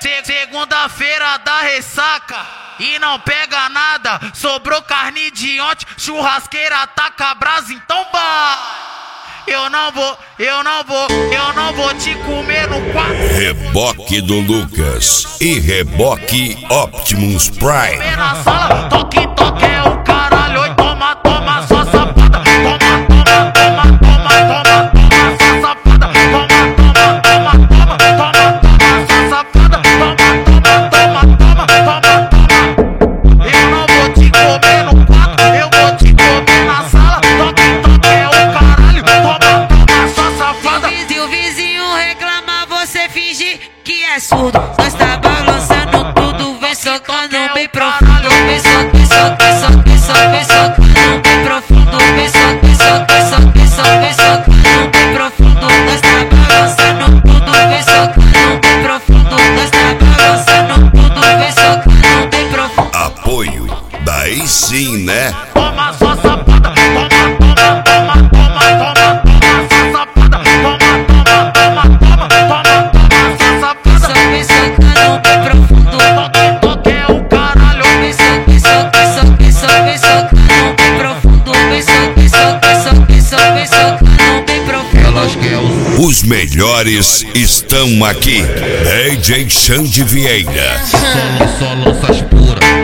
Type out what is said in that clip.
Segunda-feira da ressaca e não pega nada. Sobrou carne de ontem, churrasqueira taca brasa, então vai. Eu não vou te comer no quarto. Reboque do Lucas e reboque Optimus Prime. Na sala, toque é o caralho. Oi, toma, só safada. Toma, só safada. Toma, só safada. Toma. Eu não vou te comer no quarto, eu vou te comer na sala. Toque é o caralho. Toma, só safada. Se o vizinho reclamar, você finge que é surdo. Nós tá balançando tudo, vem socando bem profundo. Vem socando bem profundo. Vem socando bem profundo. Nós tá balançando tudo, vem socando bem profundo. Nós tá balançando tudo, vem socando bem profundo. Apoio, daí sim, né? Toma, só safada. Toma, só safada. Toma, só safada. Vem socando bem profundo. Toque é o caralho. Vem socando bem profundo. Vem socando bem profundo. Elas querem Os melhores estão aqui. DJ Xande Vieira. só lanças puras.